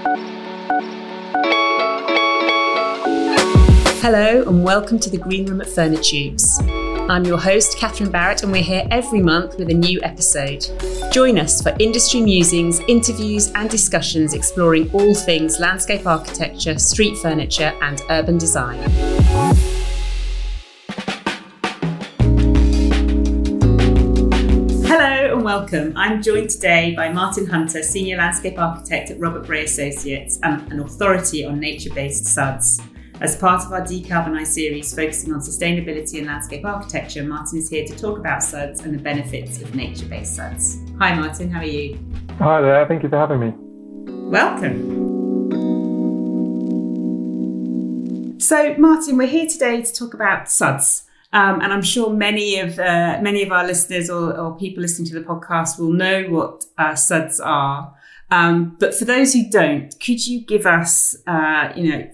Hello and welcome to the Green Room at Furnitubes. I'm your host, Catherine Barrett, and we're here every month with a new episode. Join us for industry musings, interviews and discussions exploring all things landscape architecture, street furniture and urban design. Hello and welcome. I'm joined today by Martin Hunter, Senior Landscape Architect at Robert Bray Associates and an authority on nature-based SUDs. As part of our Decarbonise series focusing on sustainability and landscape architecture, Martin is here to talk about SUDs and the benefits of nature-based SUDs. Hi Martin, how are you? Hi there, thank you for having me. Welcome. So Martin, we're here today to talk about SUDs. And I'm sure many of our listeners or people listening to the podcast will know what SUDs are. But for those who don't, could you give us, a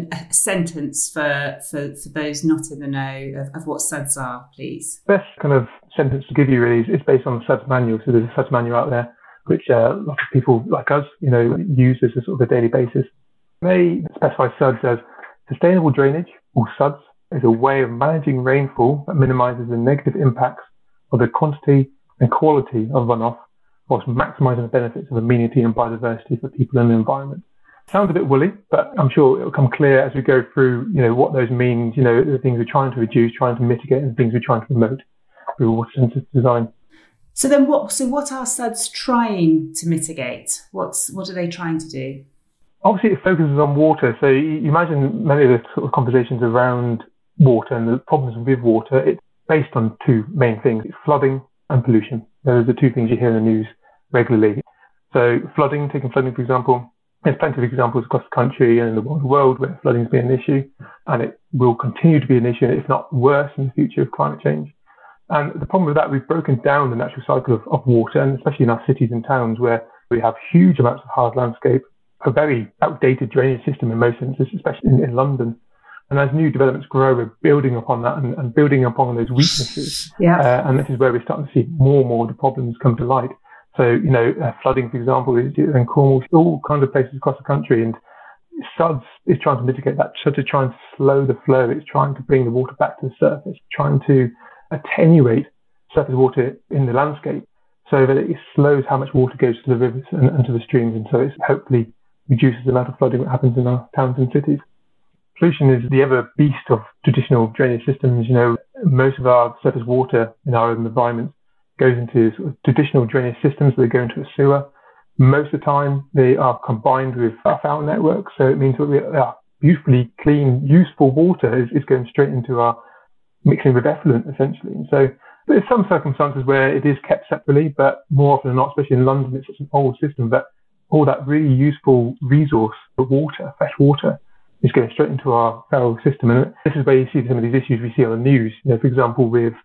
sentence for those not in the know of what SUDs are, please? Best kind of sentence to give you really is based on the SUDs manual. So there's a SUDs manual out there, which a lot of people like us, use as a sort of a daily basis. They specify SUDs as sustainable drainage, or SUDs, is a way of managing rainfall that minimises the negative impacts of the quantity and quality of runoff, whilst maximising the benefits of amenity and biodiversity for people and the environment. Sounds a bit woolly, but I'm sure it will come clear as we go through, what those mean, the things we're trying to reduce, trying to mitigate, and the things we're trying to promote through water-sensitive design. So then what are SUDs trying to mitigate? What are they trying to do? Obviously, it focuses on water. So you imagine many of the sort of conversations around water and the problems with water, it's based on two main things. It's flooding and pollution. Those are the two things you hear in the news regularly. So taking flooding, for example, there's plenty of examples across the country and in the world where flooding has been an issue, and it will continue to be an issue, if not worse, in the future of climate change. And the problem with that, we've broken down the natural cycle of water, and especially in our cities and towns where we have huge amounts of hard landscape, a very outdated drainage system in most senses, especially in London. And as new developments grow, we're building upon that and building upon those weaknesses. Yeah. And this is where we're starting to see more and more of the problems come to light. So, flooding, for example, in Cornwall, all kinds of places across the country. And SUDs is trying to mitigate that, so to try and slow the flow. It's trying to bring the water back to the surface, trying to attenuate surface water in the landscape so that it slows how much water goes to the rivers and to the streams. And so it hopefully reduces the amount of flooding that happens in our towns and cities. Pollution is the other beast of traditional drainage systems. Most of our surface water in our urban environments goes into sort of traditional drainage systems. They go into a sewer. Most of the time, they are combined with our fountain network. So it means that our beautifully clean, useful water is going straight into our mixing with effluent, essentially. And so there's some circumstances where it is kept separately, but more often than not, especially in London, it's such an old system that all that really useful resource, the water, fresh water, is going straight into our feral system. And this is where you see some of these issues we see on the news. For example, with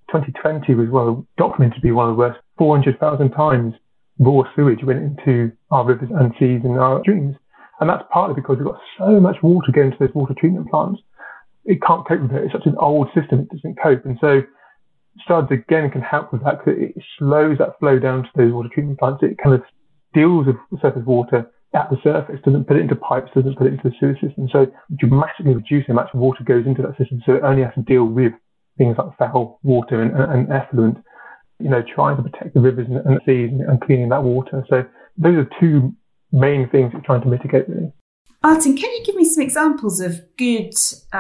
2020 was documented to be one of the worst. 400,000 times raw sewage went into our rivers and seas and our streams. And that's partly because we've got so much water going to those water treatment plants. It can't cope with it. It's such an old system, it doesn't cope. And so SUDs, again, can help with that because it slows that flow down to those water treatment plants. It kind of deals with the surface water at the surface, doesn't put it into pipes, doesn't put it into the sewer system. So dramatically reduce how much water goes into that system. So it only has to deal with things like foul water and effluent, trying to protect the rivers and seas and cleaning that water. So those are two main things we're trying to mitigate, really. Martin, can you give me some examples of good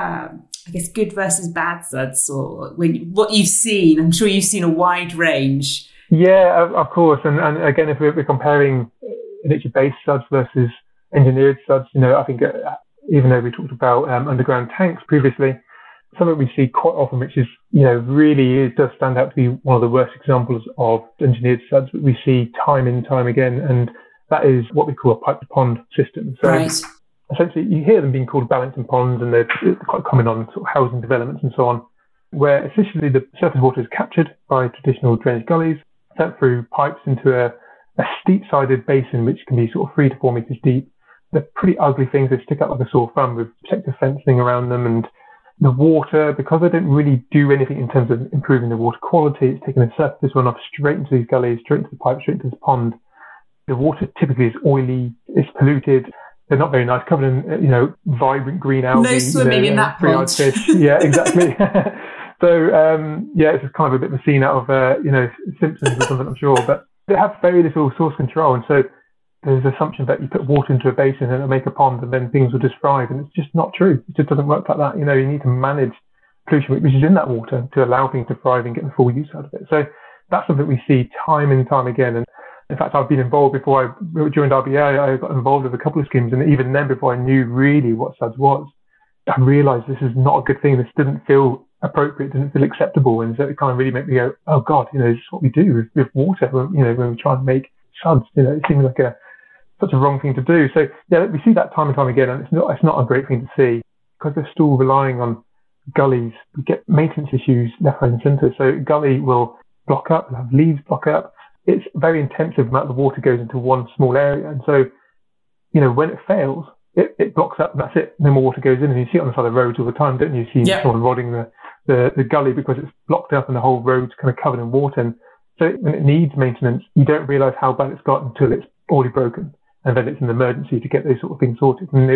versus bad SUDs, or what you've seen? I'm sure you've seen a wide range. Yeah, of course. And again, if we're comparing nature-based SUDs versus engineered SUDs, I think even though we talked about underground tanks previously, something we see quite often, which is, does stand out to be one of the worst examples of engineered SUDs that we see time and time again. And that is what we call a pipe-to-pond system. So right. Essentially, you hear them being called balancing ponds, and they're quite common on sort of housing developments and so on, where essentially the surface water is captured by traditional drainage gullies, sent through pipes into a steep-sided basin, which can be sort of 3 to 4 meters deep. They're pretty ugly things. They stick out like a sore thumb with protective fencing around them. And the water, because they don't really do anything in terms of improving the water quality, it's taking the surface runoff straight into these gullies, straight into the pipe, straight into this pond. The water typically is oily, it's polluted, they're not very nice, covered in, vibrant green algae. No swimming in that pond. Fish. Yeah, exactly. So, it's just kind of a bit of a scene out of, Simpsons or something, I'm sure. But they have very little source control. And so there's the assumption that you put water into a basin and it'll make a pond and then things will just thrive. And it's just not true. It just doesn't work like that. You need to manage pollution, which is in that water, to allow things to thrive and get the full use out of it. So that's something we see time and time again. And in fact, I've been involved before I joined RBA. I got involved with a couple of schemes. And even then, before I knew really what SUDS was, I realized this is not a good thing. This didn't feel appropriate, didn't feel acceptable. And so it kind of really made me go, oh God, this is what we do with water, when we try and make SUDS. It seems like such a wrong thing to do. So yeah, we see that time and time again, and it's not a great thing to see, because they're still relying on gullies. We get maintenance issues left, right and centre. So gully will block up, we'll have leaves block up. It's a very intensive amount of water goes into one small area. And so, when it fails, it blocks up and that's it. No more water goes in. And you see it on the side of roads all the time, don't you? You see someone rodding the gully because it's blocked up and the whole road's kind of covered in water. And so when it needs maintenance, you don't realise how bad it's got until it's already broken. And then it's an emergency to get those sort of things sorted. And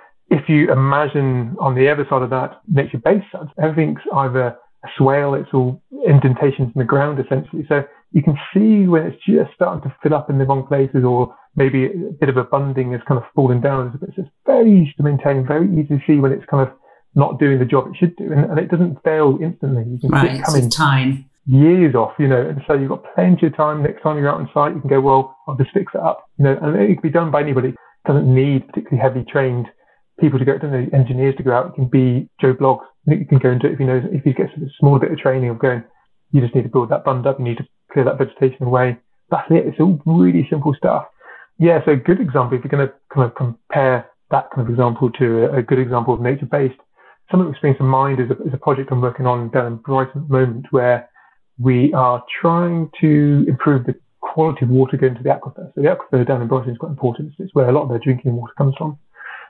if you imagine on the other side of that, nature-based SUDS, everything's either a swale, it's all indentations in the ground essentially. So you can see when it's just starting to fill up in the wrong places, or maybe a bit of a bunding is kind of falling down. So it's very easy to maintain, very easy to see when it's kind of not doing the job it should do. And it doesn't fail instantly. You can see it coming time. Years off, and so you've got plenty of time. Next time you're out on site, you can go, well, I'll just fix it up, and it can be done by anybody. It doesn't need particularly heavily trained people to go, engineers to go out. It can be Joe Bloggs. You can go and do it if you get a small bit of training of going, you just need to build that bund up, you need to clear that vegetation away. That's it. It's all really simple stuff. Yeah, so a good example, if you're going to kind of compare that kind of example to a good example of nature-based, something that springs to mind is a project I'm working on down in Brighton at the moment, where we are trying to improve the quality of water going to the aquifer. So the aquifer down in Brighton is quite important. It's where a lot of their drinking water comes from.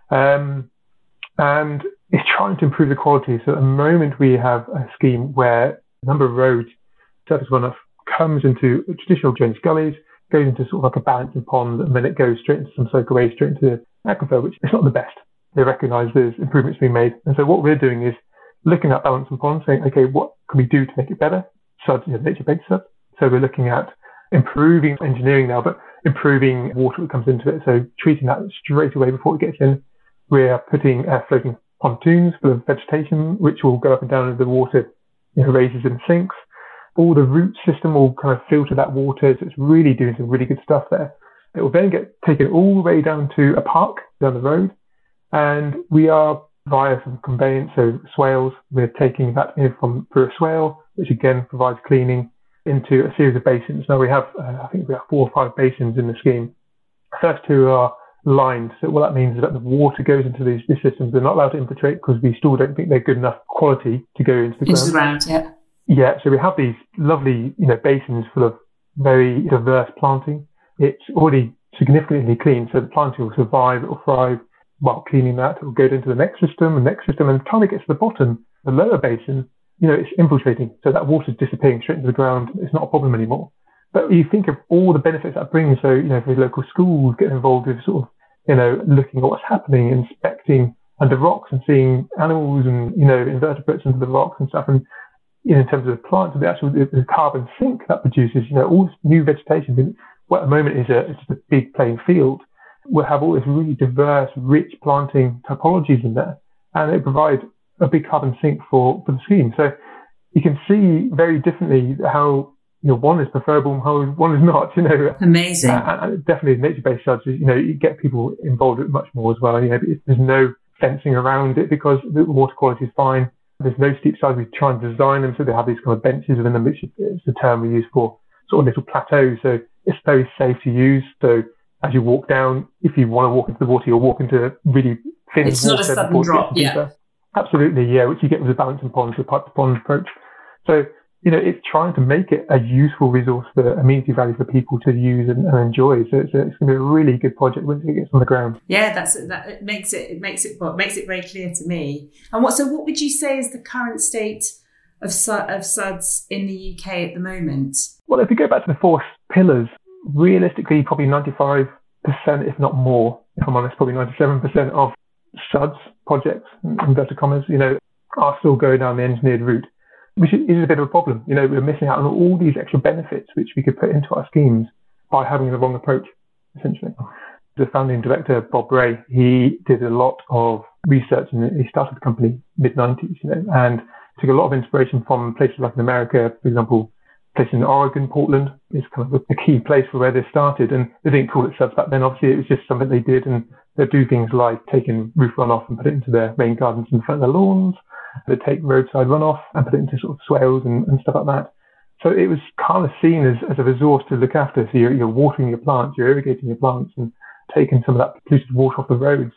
And it's trying to improve the quality. So at the moment we have a scheme where a number of roads, surface runoff, comes into traditional drainage gullies, goes into sort of like a balancing pond, and then it goes straight into some soak away, straight into the aquifer, which is not the best. They recognise there's improvements being made. And so what we're doing is looking at balancing pond, saying, okay, what can we do to make it better? SUDS, nature-based SUDS. So we're looking at improving engineering now, but improving water that comes into it. So treating that straight away before it gets in. We're putting floating pontoons full of vegetation, which will go up and down as the water raises and sinks. All the root system will kind of filter that water. So it's really doing some really good stuff there. It will then get taken all the way down to a park down the road. And we are via some conveyance, so swales, we're taking that in through a swale, which again provides cleaning, into a series of basins. Now we have, I think we have 4 or 5 basins in the scheme. The first 2 are lined. So what that means is that the water goes into these systems. They're not allowed to infiltrate because we still don't think they're good enough quality to go into the ground. Into the ground, yeah. Yeah, so we have these lovely, basins full of very diverse planting. It's already significantly clean, so the planting will survive, it will thrive. While cleaning that, it will go into the next system, and by the time it gets to the bottom, the lower basin, it's infiltrating. So that water's disappearing straight into the ground. It's not a problem anymore. But you think of all the benefits that brings. So, for local schools getting involved with sort of, looking at what's happening, inspecting under rocks and seeing animals and, invertebrates under the rocks and stuff. And, in terms of the plants, the carbon sink that produces, all this new vegetation. What at the moment is just a big plain field. We'll have all this really diverse, rich planting typologies in there, and it provides a big carbon sink for the scheme. So you can see very differently how one is preferable and how one is not. Amazing. And definitely nature-based SUDS, you get people involved with it much more as well. There's no fencing around it because the water quality is fine. There's no steep sides. We try and design them so they have these kind of benches within them, which is the term we use for sort of little plateaus. So it's very safe to use. So as you walk down, if you want to walk into the water, you'll walk into really thin it's water. It's not a sudden drop, yeah. Absolutely, yeah, which you get with the balancing ponds, the pipe to pond approach. So, it's trying to make it a useful resource for amenity value for people to use and enjoy. So it's going to be a really good project once it gets on the ground. Yeah, it makes it very clear to me. And what would you say is the current state of SUDS in the UK at the moment? Well, if we go back to the 4 pillars, realistically, probably 95% if not more, if I'm honest, probably 97% of SUDS projects, inverted commas, are still going down the engineered route, which is a bit of a problem. We're missing out on all these extra benefits which we could put into our schemes by having the wrong approach, essentially. The founding director, Bob Ray, he did a lot of research, and he started the company mid-90s, and took a lot of inspiration from places like in America. For example, a place in Oregon, Portland, is kind of a key place for where they started. And they didn't call it SUDS back then. Obviously, it was just something they did. And they'd do things like taking roof runoff and put it into their rain gardens in front of their lawns. They'd take roadside runoff and put it into sort of swales and stuff like that. So it was kind of seen as a resource to look after. So you're watering your plants, you're irrigating your plants, and taking some of that polluted water off the roads.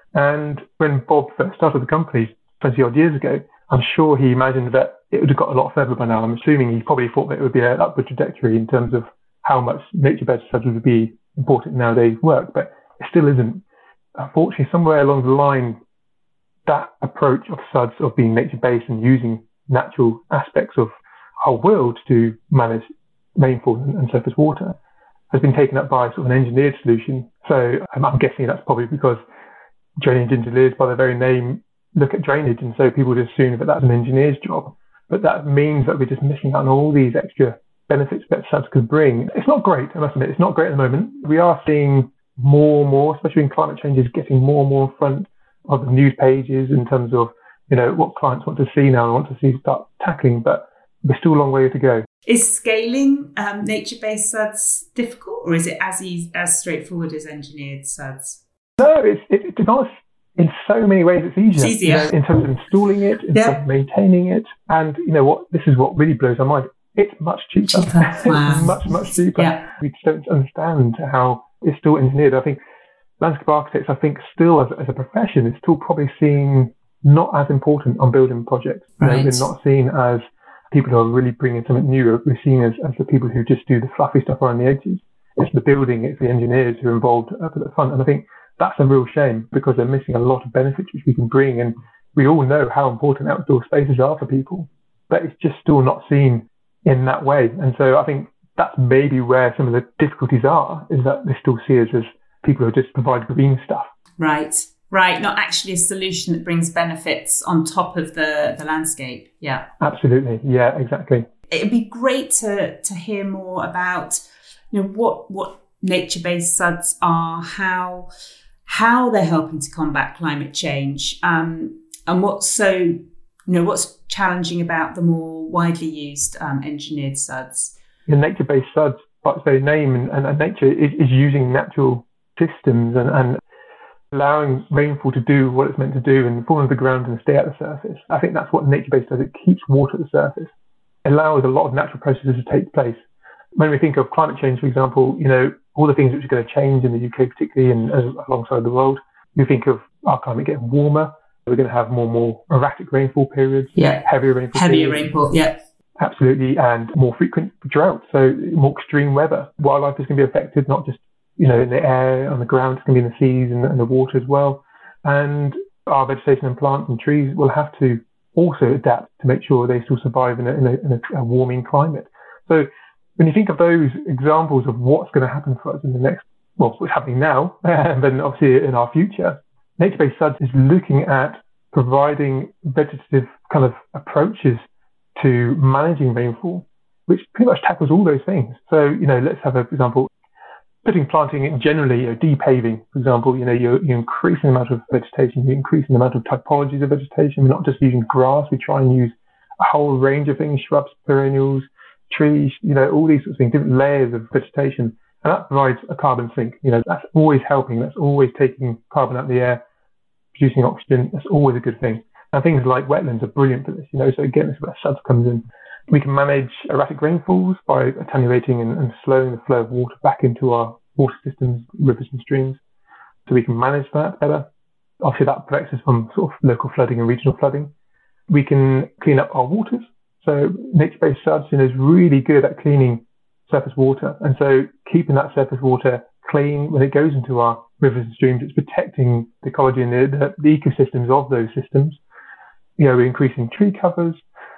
And when Bob first started the company 20 odd years ago, I'm sure he imagined that it would have got a lot further by now. I'm assuming he probably thought that it would be an upward trajectory in terms of how much nature-based SUDS would be important in nowadays work, but it still isn't. Unfortunately, somewhere along the line, that approach of SUDS, of being nature-based and using natural aspects of our world to manage rainfall and surface water, has been taken up by sort of an engineered solution. So I'm guessing that's probably because drainage engineers, by their very name, look at drainage, and so people just assume that that's an engineer's job. But that means that we're just missing out on all these extra benefits that SUDS could bring. It's not great, I must admit. It's not great at the moment. We are seeing more and more, especially in climate change, is getting more and more in front of the news pages in terms of what clients want to see now and want to see start tackling. But there's still a long way to go. Is scaling nature-based SUDS difficult, or is it as straightforward as engineered SUDS? No, it's to be honest, in so many ways it's easier. It's easier. In terms of installing it, in terms of maintaining it. And this is what really blows my mind. It's much cheaper. Wow. It's much cheaper. Yeah. We just don't understand how it's still engineered. I think landscape architects, still as a profession, is still probably seen not as important on building projects. Right. We're not seen as people who are really bringing something new. We're seen as the people who just do the fluffy stuff around the edges. It's the building, it's the engineers who are involved up at the front. And I think that's a real shame, because they're missing a lot of benefits which we can bring. And we all know how important outdoor spaces are for people, but it's just still not seen in that way. And so I think that's maybe where some of the difficulties are, is that they still see us as people who just provide green stuff. Right. Not actually a solution that brings benefits on top of the landscape. Yeah. Absolutely. Yeah, exactly. It'd be great to hear more about what nature-based SUDS are, how they're helping to combat climate change, and what's challenging about the more widely used engineered SUDS. The nature-based SUDS, by its very name, and nature is using natural systems and allowing rainfall to do what it's meant to do and fall into the ground and stay at the surface. I think that's what nature-based does. It keeps water at the surface. It allows a lot of natural processes to take place. When we think of climate change, for example, all the things which are going to change in the UK particularly, and alongside the world, we think of our climate getting warmer. We're going to have more and more erratic rainfall periods, heavier rainfall, yeah. Absolutely, and more frequent drought, so more extreme weather. Wildlife is going to be affected, not just in the air, on the ground, it's going to be in the seas and the water as well. And our vegetation and plants and trees will have to also adapt to make sure they still survive in a warming climate. So when you think of those examples of what's going to happen for us in the next, what's happening now, and then obviously in our future, nature-based SUDS is looking at providing vegetative kind of approaches to managing rainfall, which pretty much tackles all those things. So, let's have, for example, putting planting in generally, depaving, for example, you're increasing the amount of vegetation, you're increasing the amount of typologies of vegetation. We're not just using grass, we try and use a whole range of things, shrubs, perennials, trees, all these sorts of things, different layers of vegetation. And that provides a carbon sink. That's always helping. That's always taking carbon out of the air, producing oxygen. That's always a good thing. And things like wetlands are brilliant for this, So again, this is where SUDS comes in. We can manage erratic rainfalls by attenuating and slowing the flow of water back into our water systems, rivers and streams. So we can manage that better. Obviously, that protects us from sort of local flooding and regional flooding. We can clean up our waters. So nature-based SUDS is really good at cleaning surface water. And so keeping that surface water clean when it goes into our rivers and streams, it's protecting the ecology and the ecosystems of those systems. We're increasing tree covers.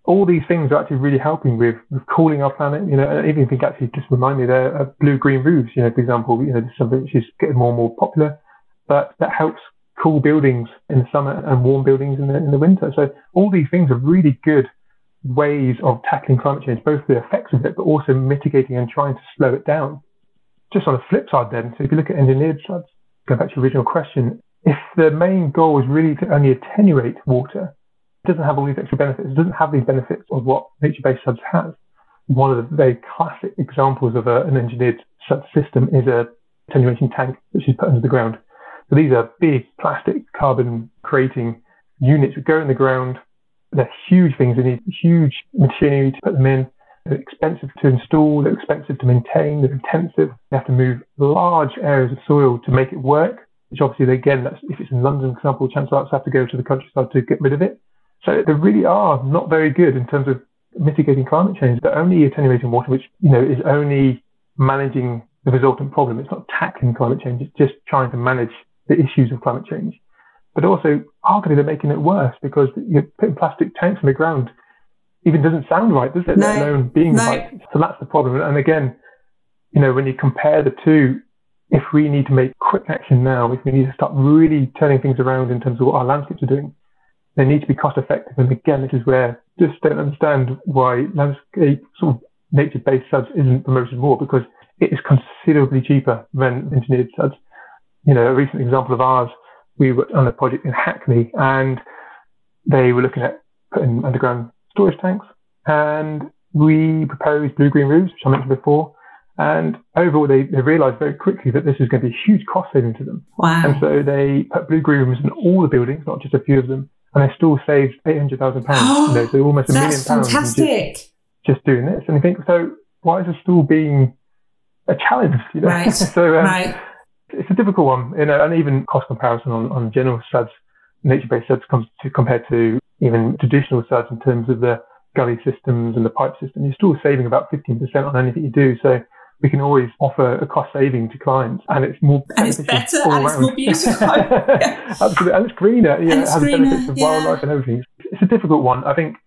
all these things are actually really helping with cooling our planet. You know, and even think actually just remind me there of blue-green roofs. You know, for example, you know, this is something which is getting more and more popular, but that helps cool buildings in the summer and warm buildings in the winter. So all these things are really good ways of tackling climate change, both the effects of it, but also mitigating and trying to slow it down. Just on the flip side then, so if you look at engineered SUDs, going back to your original question, if the main goal is really to only attenuate water, it doesn't have all these extra benefits. It doesn't have these benefits of what nature-based SUDs has. One of the very classic examples of an engineered SUD system is a attenuation tank, which is put under the ground. So these are big plastic carbon creating units that go in the ground. They're huge things. They need huge machinery to put them in. They're expensive to install. They're expensive to maintain. They're intensive. You have to move large areas of soil to make it work, which obviously, again, if it's in London, for example, chances are have to go to the countryside to get rid of it. So they really are not very good in terms of mitigating climate change. They're only attenuating water, which, you know, is only managing the resultant problem. It's not tackling climate change. It's just trying to manage the issues of climate change. But also, arguably, they're making it worse because you're putting plastic tanks in the ground. Even doesn't sound right, does it? No, let alone being right. So that's the problem. And again, you know, when you compare the two, if we need to make quick action now, if we need to start really turning things around in terms of what our landscapes are doing, they need to be cost effective. And again, this is where I just don't understand why landscape sort of nature-based SUDs isn't promoted more, because it is considerably cheaper than engineered SUDs. You know, a recent example of ours, we were on a project in Hackney and they were looking at putting underground storage tanks, and we proposed blue-green roofs, which I mentioned before. And overall, they realised very quickly that this is going to be a huge cost saving to them. Wow. And so they put blue-green roofs in all the buildings, not just a few of them, and they still saved £800,000. You know, so almost £1 million. That's fantastic. Just doing this. And you think, so why is it still being a challenge? You know? Right. So right. It's a difficult one, you know, and even cost comparison on general SUDs, nature-based SUDs compared to even traditional SUDs in terms of the gully systems and the pipe system, you're still saving about 15% on anything you do. So we can always offer a cost saving to clients, and it's more and it's better and it's more beautiful. Yeah. Absolutely, and it's greener. Yeah, it has greener, benefits of wildlife and everything. It's a difficult one. I think,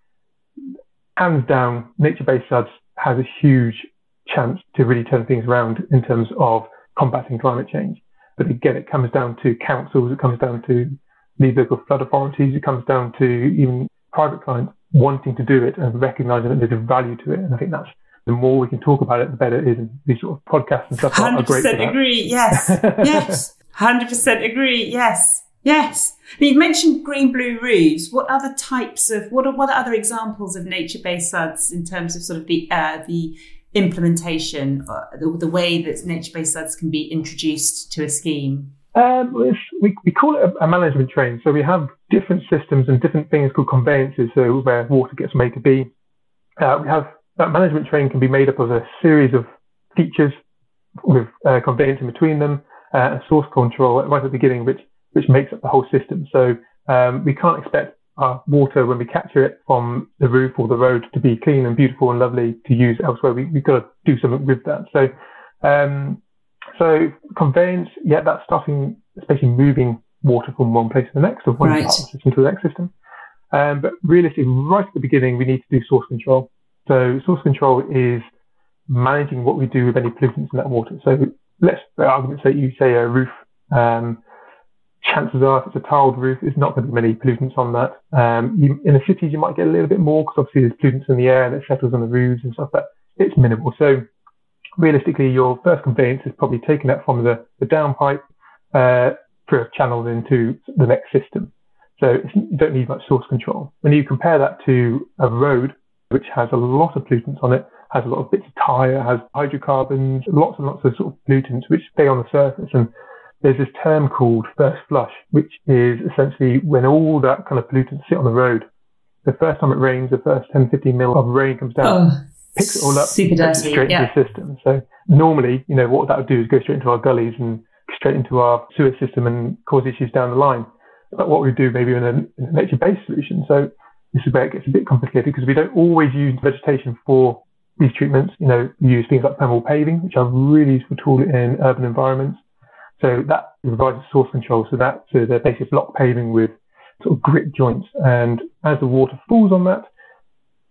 hands down, nature-based SUDs has a huge chance to really turn things around in terms of combating climate change. But again, it comes down to councils, it comes down to the local flood authorities, it comes down to even private clients wanting to do it and recognising that there's a value to it. And I think that's, the more we can talk about it, the better it is. And these sort of podcasts and stuff are great for that. 100% agree, yes. Yes. 100% agree, yes. Yes. Now, you've mentioned green-blue roofs. What other types of, what are other examples of nature-based SUDs in terms of sort of the implementation, the way that nature-based SUDs can be introduced to a scheme? We call it a management train. So we have different systems and different things called conveyances, so where water gets from A to B. We have that management train can be made up of a series of features with conveyance in between them, and source control right at the beginning, which makes up the whole system. So we can't expect our water, when we capture it from the roof or the road, to be clean and beautiful and lovely to use elsewhere. We've got to do something with that. So conveyance, yeah, that's starting, especially moving water from one place to the next, or one part of the system to the next system. But realistically, right at the beginning, we need to do source control. So source control is managing what we do with any pollutants in that water. So let's, for argument's sake, you say a roof. Chances are, if it's a tiled roof, there's not going to be many pollutants on that. In the cities, you might get a little bit more because obviously there's pollutants in the air and it settles on the roofs and stuff, but it's minimal. So realistically, your first conveyance is probably taking that from the downpipe through a channel into the next system. So you don't need much source control. When you compare that to a road, which has a lot of pollutants on it, has a lot of bits of tyre, has hydrocarbons, lots and lots of sort of pollutants which stay on the surface. And there's this term called first flush, which is essentially when all that kind of pollutants sit on the road. The first time it rains, the first 10, 15 mil of rain comes down, picks it all up, super dirty, straight into the system. So normally, you know, what that would do is go straight into our gullies and straight into our sewer system and cause issues down the line. But what we do maybe in a nature-based solution. So this is where it gets a bit complicated, because we don't always use vegetation for these treatments. You know, we use things like permeable paving, which are a really useful tool in urban environments. So that provides source control. So that's the basic block paving with sort of grit joints. And as the water falls on that,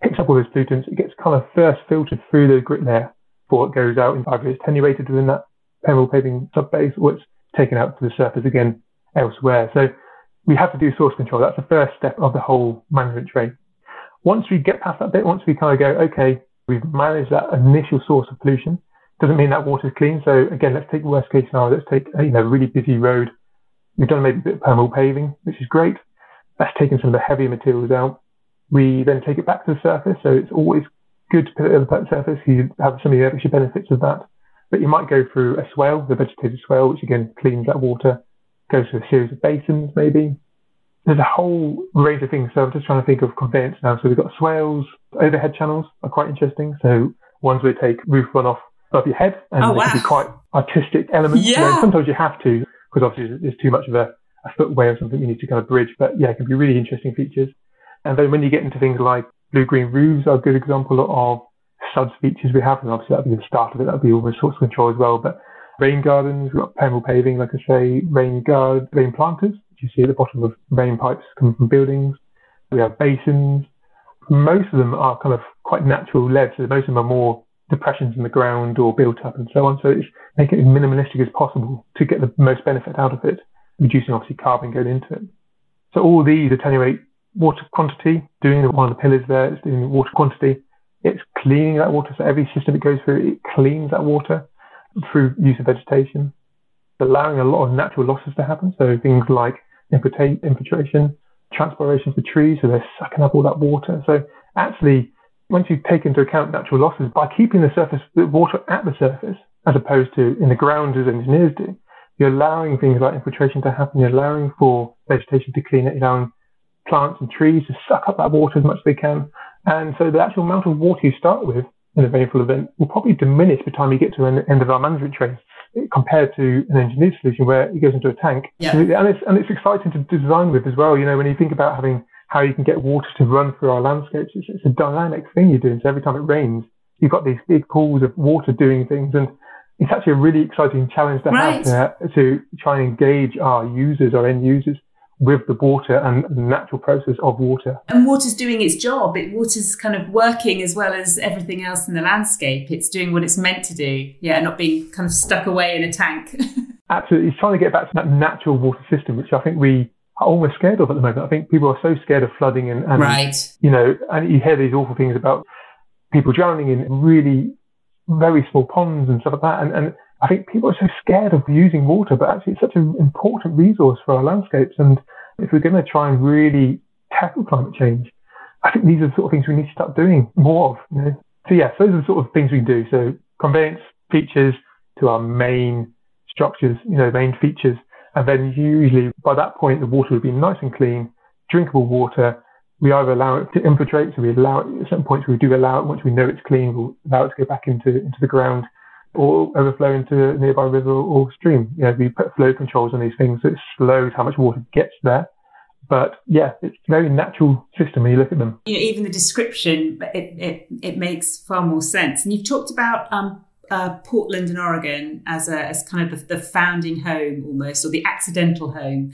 picks up all those pollutants. It gets kind of first filtered through the grit layer before it goes out, and either it's attenuated within that permeable paving subbase, or it's taken out to the surface again elsewhere. So we have to do source control. That's the first step of the whole management train. Once we get past that bit, once we kind of go, okay, we've managed that initial source of pollution, doesn't mean that water's clean. So again, let's take the worst case scenario. Let's take a really busy road. We've done maybe a bit of permeable paving, which is great. That's taken some of the heavier materials out. We then take it back to the surface. So it's always good to put it on the surface. You have some of the extra benefits of that. But you might go through a swale, the vegetated swale, which again cleans that water, goes through a series of basins maybe. There's a whole range of things. So I'm just trying to think of conveyance now. So we've got swales, overhead channels are quite interesting. So ones where take roof runoff above your head, and they can be quite artistic elements. Yeah. You know, sometimes you have to, because obviously there's too much of a footway or something you need to kind of bridge. But yeah, it can be really interesting features. And then when you get into things like blue-green roofs are a good example of SUDS features we have, and obviously that'll be the start of it. That'll be all the source control as well. But rain gardens, we've got permeable paving, like I say, rain planters, which you see at the bottom of rain pipes coming from buildings. We have basins. Most of them are kind of quite natural led, so most of them are more depressions in the ground or built up and so on. So it's making it as minimalistic as possible to get the most benefit out of it, reducing obviously carbon going into it. So all these attenuate water quantity, doing one of the pillars there, it's doing water quantity. It's cleaning that water. So every system it goes through, it cleans that water through use of vegetation, allowing a lot of natural losses to happen. So things like infiltration, transpiration for trees, so they're sucking up all that water. So actually, once you take into account natural losses, by keeping the water at the surface, as opposed to in the ground as engineers do, you're allowing things like infiltration to happen. You're allowing for vegetation to clean it. You're allowing plants and trees to suck up that water as much as they can. And so the actual amount of water you start with in a rainfall event will probably diminish by the time you get to the end of our management train, compared to an engineered solution where it goes into a tank. Yeah. And it's exciting to design with as well. You know, when you think about how you can get water to run through our landscapes, it's a dynamic thing you're doing. So every time it rains, you've got these big pools of water doing things. And it's actually a really exciting challenge to have to try and engage our users, our end users, with the water and the natural process of water. And water's doing its job. Water's kind of working as well as everything else in the landscape. It's doing what it's meant to do. Yeah, not being kind of stuck away in a tank. Absolutely. It's trying to get back to that natural water system, which I think we are almost scared of at the moment. I think people are so scared of flooding and you know, and you hear these awful things about people drowning in really very small ponds and stuff like that. And I think people are so scared of using water, but actually it's such an important resource for our landscapes. And if we're going to try and really tackle climate change, I think these are the sort of things we need to start doing more of. You know? So yes, those are the sort of things we can do. So conveyance features to our main structures, you know, main features. And then usually by that point, the water will be nice and clean, drinkable water. We either allow it to infiltrate, so we allow it at certain points we do allow it. Once we know it's clean, we'll allow it to go back into the ground, or overflow into a nearby river or stream. You know, we put flow controls on these things, so it slows how much water gets there. But yeah, it's a very natural system when you look at them. You know, even the description, it makes far more sense. And you've talked about Portland and Oregon as kind of the founding home almost, or the accidental home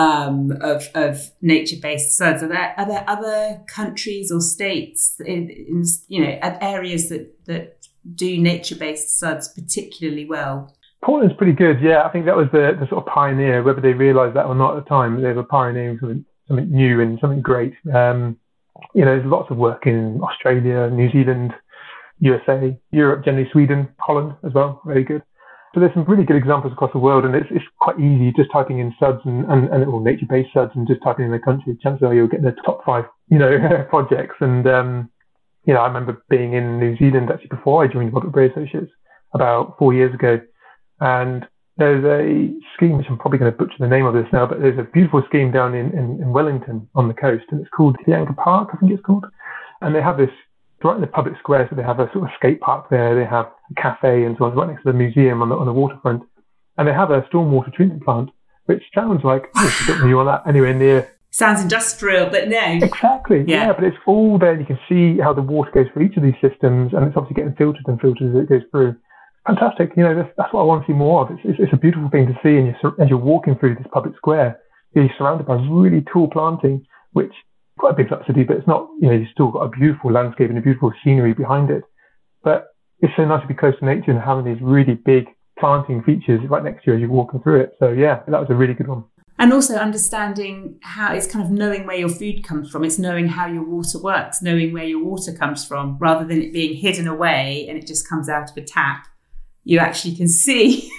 of nature-based SUDS. Are there other countries or states in you know, areas that do nature-based SUDS particularly well? Portland's pretty good, yeah. I think that was the sort of pioneer, whether they realised that or not at the time. They were pioneering something new and something great. You know, there's lots of work in Australia, New Zealand, USA, Europe, generally Sweden, Holland as well, very good. So there's some really good examples across the world, and it's quite easy just typing in SUDS and nature-based SUDS and just typing in the country. Chances are you'll get the top 5, you know, projects. And you know, I remember being in New Zealand actually before I joined Robert Bray Associates about 4 years ago. And there's a scheme, which I'm probably going to butcher the name of this now, but there's a beautiful scheme down in Wellington on the coast, and it's called Bianca Park, I think it's called. And they have this right in the public square, so they have a sort of skate park there, they have a cafe and so on, right next to the museum on the waterfront. And they have a stormwater treatment plant, which sounds like, I don't know you want that anywhere near. Sounds industrial, but no. Exactly, yeah, but it's all there. You can see how the water goes through each of these systems, and it's obviously getting filtered as it goes through. Fantastic, you know, that's what I want to see more of. It's a beautiful thing to see, and as you're walking through this public square, you're surrounded by really tall planting, which quite a big subsidy, but it's not, you've still got a beautiful landscape and a beautiful scenery behind it. But it's so nice to be close to nature and having these really big planting features right next to you as you're walking through it. So yeah, that was a really good one. And also understanding how it's kind of knowing where your food comes from. It's knowing how your water works, knowing where your water comes from, rather than it being hidden away and it just comes out of a tap. You actually can see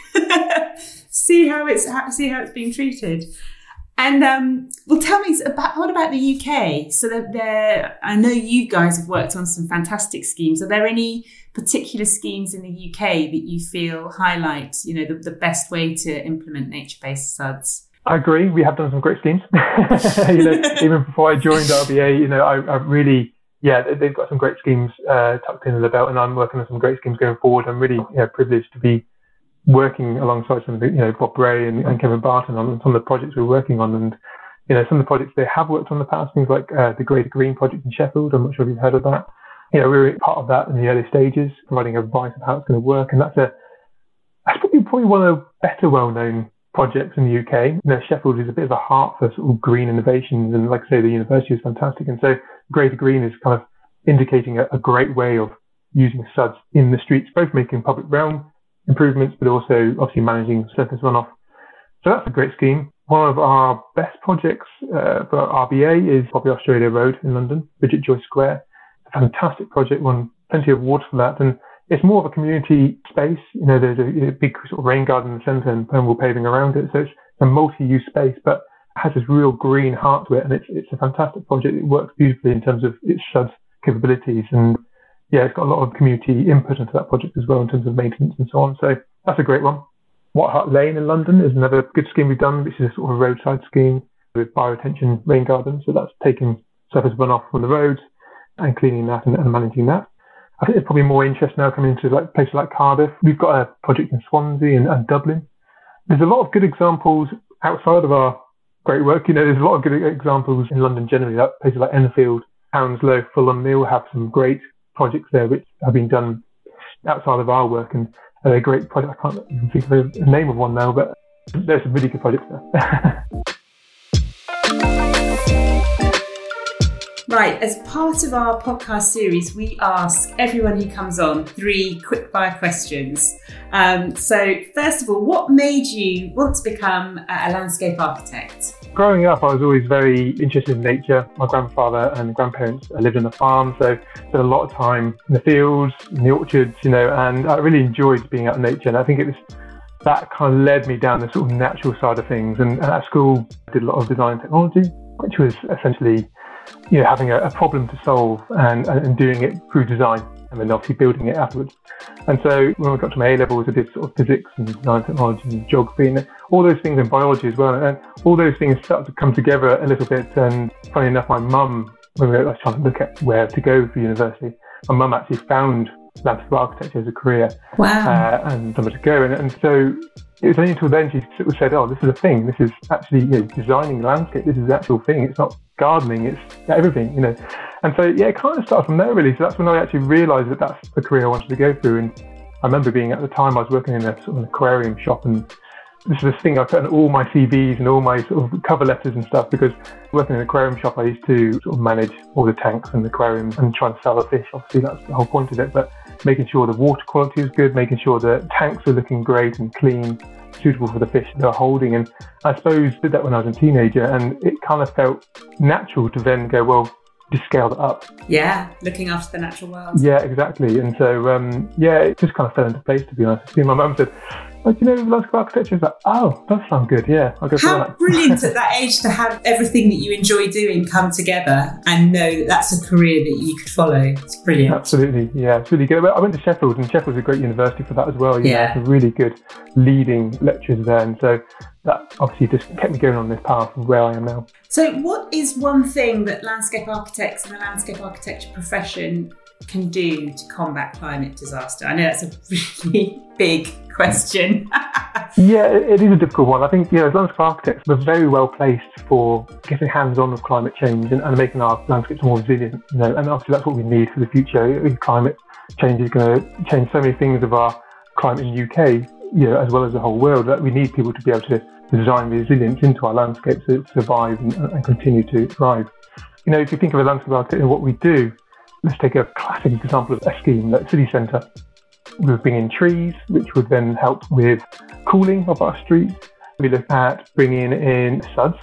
see how it's being treated. And well, tell me what about the UK? So I know you guys have worked on some fantastic schemes. Are there any particular schemes in the UK that you feel highlight, the best way to implement nature-based SUDs? I agree. We have done some great schemes. Even before I joined RBA, I really, they've got some great schemes tucked into the belt, and I'm working on some great schemes going forward. I'm really privileged to be working alongside some of Bob Bray and Kevin Barton on some of the projects we're working on. And, some of the projects they have worked on in the past, things like the Greater Green project in Sheffield. I'm not sure if you've heard of that. We were part of that in the early stages, providing advice of how it's going to work. And that's probably one of the better well-known projects in the UK. Sheffield is a bit of a heart for sort of green innovations, and like I say, the university is fantastic. And so Greater Green is kind of indicating a great way of using SUDs in the streets, both making public realm improvements, but also obviously managing surface runoff. So that's a great scheme. One of our best projects for RBA is Poppy Australia Road in London, Bridget Joyce Square. A fantastic project, won plenty of awards for that. And it's more of a community space. There's a big sort of rain garden in the centre and permeable paving around it. So it's a multi-use space, but it has this real green heart to it. And it's a fantastic project. It works beautifully in terms of its SUD capabilities. And it's got a lot of community input into that project as well in terms of maintenance and so on. So that's a great one. White Hart Lane in London is another good scheme we've done, which is a sort of roadside scheme with bioretention rain garden. So that's taking surface runoff from the roads and cleaning that and managing that. I think there's probably more interest now coming into places like Cardiff. We've got a project in Swansea and Dublin. There's a lot of good examples outside of our great work. There's a lot of good examples in London generally. Like places like Enfield, Hounslow, Fulham, they all have some great projects there which have been done outside of our work, and they're great projects. I can't even think of the name of one now, but there's some really good projects there. Right, as part of our podcast series, we ask everyone who comes on 3 quick-fire questions. So first of all, what made you want to become a landscape architect? Growing up, I was always very interested in nature. My grandfather and grandparents lived on a farm, so I spent a lot of time in the fields, in the orchards, and I really enjoyed being out in nature. And I think that kind of led me down the sort of natural side of things. And at school, I did a lot of design technology, which was essentially having a problem to solve and doing it through design, and then obviously building it afterwards. And so when we got to my A-levels, I did sort of physics and design technology and geography and all those things, and biology as well. And all those things started to come together a little bit. And funny enough, my mum, when we were trying to look at where to go for university, my mum actually found landscape architecture as a career. Wow. And somewhere to go. And so it was only until then she sort of said, this is a thing. This is actually designing landscape. This is the actual thing. It's not gardening. It's everything, And so, it kind of started from there, really. So that's when I actually realised that that's the career I wanted to go through. And I remember at the time, I was working in a sort of an aquarium shop, and this is a thing I put in all my CVs and all my sort of cover letters and stuff, because working in an aquarium shop, I used to sort of manage all the tanks and the aquariums and try and sell the fish. Obviously, that's the whole point of it. But making sure the water quality is good, making sure the tanks are looking great and clean, suitable for the fish they're holding. And I suppose I did that when I was a teenager, and it kind of felt natural to then go, well, just scale that up. Yeah, looking after the natural world. Yeah, exactly. And so, it just kind of fell into place, to be honest. My mum said, landscape architecture? I was like, oh, that sounds good. Yeah, I'll go for that. How brilliant at that age to have everything that you enjoy doing come together and know that that's a career that you could follow. It's brilliant. Absolutely. Yeah, it's really good. I went to Sheffield, and Sheffield's a great university for that as well. Some really good leading lecturers there. And so that obviously just kept me going on this path of where I am now. So what is one thing that landscape architects and the landscape architecture profession can do to combat climate disaster? I know that's a really big question. Yeah, it is a difficult one. I think, as landscape architects, we're very well placed for getting hands-on with climate change and making our landscapes more resilient. And obviously that's what we need for the future. Climate change is going to change so many things of our climate in the UK, as well as the whole world, that we need people to be able to design resilience into our landscapes to survive and continue to thrive. if you think of a landscape architect and what we do, let's take a classic example of a scheme, like city centre. We would bring in trees, which would then help with cooling of our streets. We look at bringing in suds,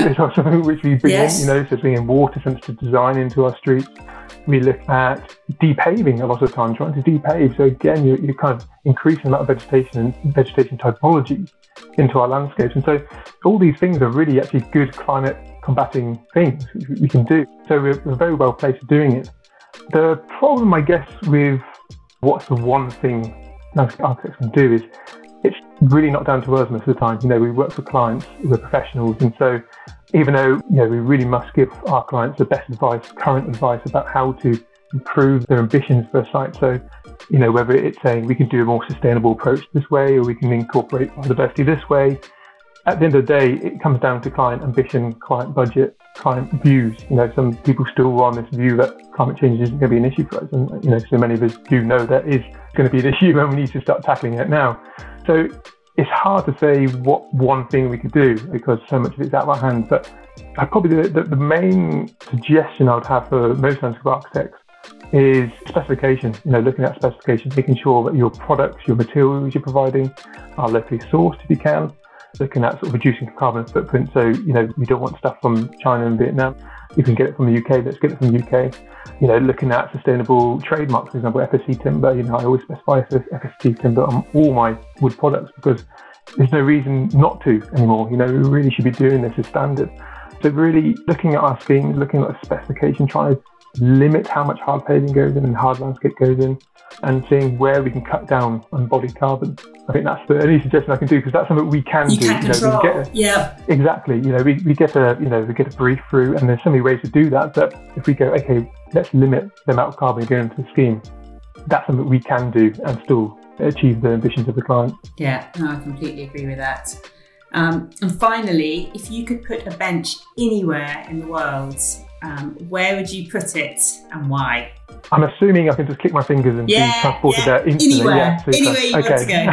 which we bring in, so bringing water sensitive design into our streets. We look at depaving a lot of the time, trying to depave. So again, you're kind of increasing the amount of vegetation and vegetation typology into our landscapes. And so all these things are really actually good climate combating things we can do. So we're very well placed at doing it. The problem, I guess, with what's the one thing landscape architects can do is it's really not down to us most of the time. We work for clients, we're professionals, and so even though we really must give our clients the best advice, current advice about how to improve their ambitions for a site. So, whether it's saying we can do a more sustainable approach this way, or we can incorporate biodiversity this way, at the end of the day, it comes down to client ambition, client budget, client views. Some people still are on this view that climate change isn't going to be an issue for us, and so many of us do know that is going to be an issue, and we need to start tackling it now. So it's hard to say what one thing we could do because so much of it's out of our hands. But probably the main suggestion I would have for most landscape architects is specification. Looking at specification, making sure that your products, your materials you're providing are locally sourced if you can. Looking at sort of reducing carbon footprint. So, you don't want stuff from China and Vietnam. You can get it from the UK, let's get it from the UK. Looking at sustainable trademarks, for example, FSC timber. I always specify FSC timber on all my wood products because there's no reason not to anymore. We really should be doing this as standard. So really looking at our schemes, looking at the specification, trying to limit how much hard paving goes in and hard landscape goes in, and seeing where we can cut down embodied carbon. I think that's the only suggestion I can do because that's something we can do. You can control. Exactly. We get a brief through, and there's so many ways to do that. But if we go, okay, let's limit the amount of carbon going into the scheme, that's something we can do and still achieve the ambitions of the client. Yeah, no, I completely agree with that. And finally, if you could put a bench anywhere in the world, where would you put it and why? I'm assuming I can just click my fingers and be transported there instantly. Anywhere you want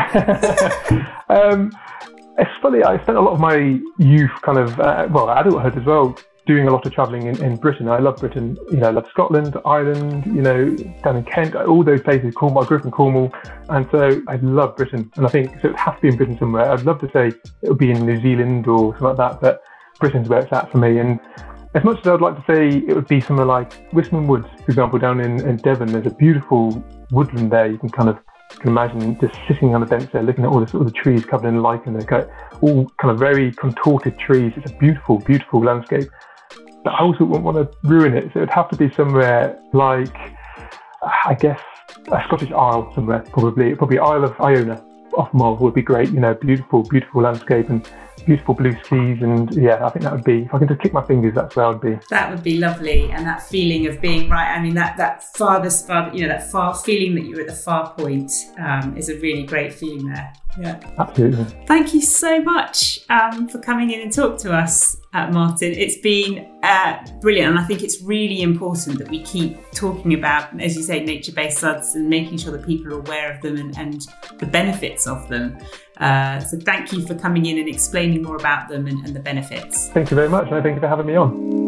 to go. It's funny, I spent a lot of my youth adulthood as well, doing a lot of travelling in Britain. I love Britain, I love Scotland, Ireland, down in Kent, all those places, Cornwall. I grew up in Cornwall, and so I love Britain. And I think, so it would have to be in Britain somewhere. I'd love to say it would be in New Zealand or something like that, but Britain's where it's at for me. And as much as I'd like to say it would be somewhere like Wisman Woods, for example, down in Devon, there's a beautiful woodland there. You can imagine just sitting on a bench there, looking at all the sort of the trees covered in lichen. They're all kind of very contorted trees. It's a beautiful, beautiful landscape. But I also wouldn't want to ruin it. So it'd have to be somewhere like, I guess, a Scottish Isle somewhere, probably Isle of Iona off Mull would be great. Beautiful, beautiful landscape and beautiful blue skies, and I think that would be, if I can just click my fingers, that's where I'd be. That would be lovely, and that feeling of being right. I mean, that far feeling that you're at the far point is a really great feeling there. Yeah, absolutely. Thank you so much for coming in and talk to us, Martin. It's been brilliant, and I think it's really important that we keep talking about, as you say, nature-based suds and making sure that people are aware of them and the benefits of them. So thank you for coming in and explaining more about them and the benefits. Thank you very much, and thank you for having me on.